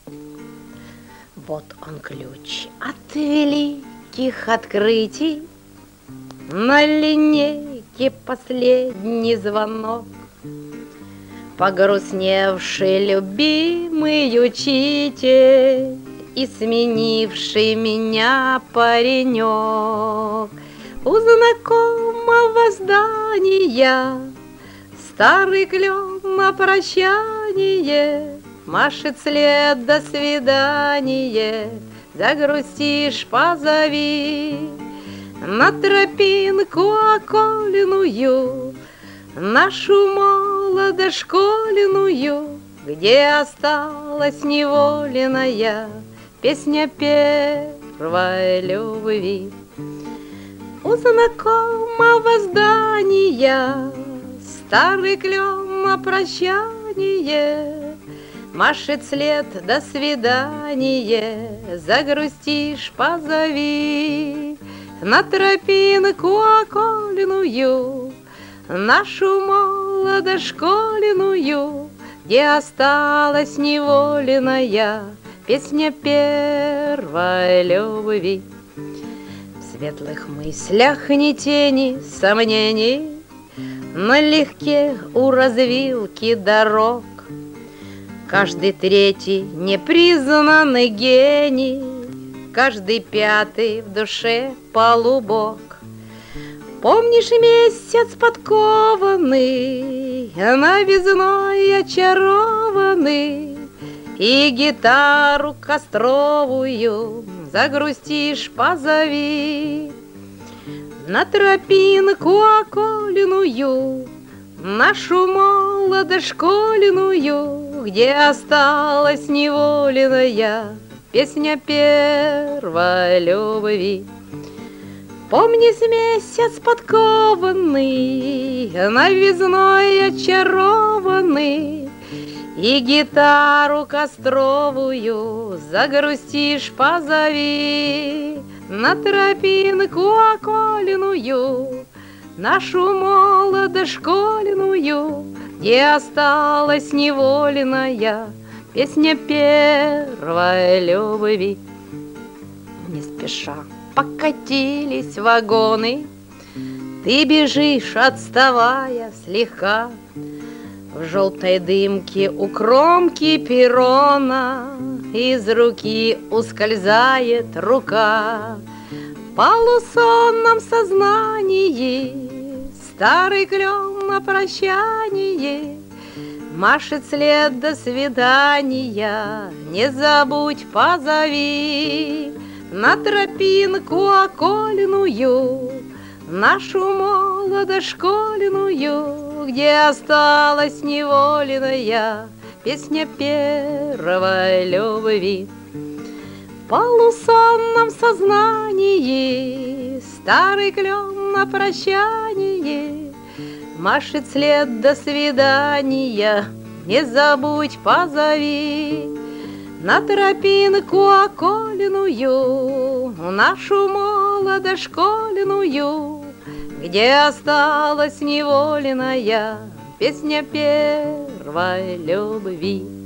Вот он ключ от великих открытий, на линейке последний звонок. Погрустневший любимый учитель и сменивший меня паренек. У знакомого здания старый клен на прощание машет след «До свидания». Загрустишь, позови на тропинку окольную, нашу молодошкольную, где осталась неволенная песня первой любви. У знакомого здания старый клен на прощание машет след «До свидания». Загрустишь, позови на тропинку окольную, нашу молодошкольную, где осталась неволенная песня первой любви. В светлых мыслях ни тени сомнений, налегке у развилки дорог. Каждый третий непризнанный гений, каждый пятый в душе полубог. Помнишь месяц подкованный, новизной очарованный, и гитару костровую? Загрустишь, позови на тропинку окольную, нашу молодошкольную, где осталась неволенная песня первой любви. Помни месяц подкованный, новизной очарованный, и гитару костровую? Загрустишь, позови на тропинку окольную, нашу молодошкольную, где осталась неволенная песня первой любви. Не спеша покатились вагоны, ты бежишь, отставая слегка. В желтой дымке у кромки перрона из руки ускользает рука. В полусонном сознании старый клен на прощание машет след «До свидания». Не забудь, позови на тропинку окольную, нашу молодошкольную, где осталась неволенная песня первой любви. В полусонном сознании старый клен на прощание машет след «До свидания». Не забудь, позови на тропинку окольную, нашу молодошкольную, где осталась неволенная песня первой любви.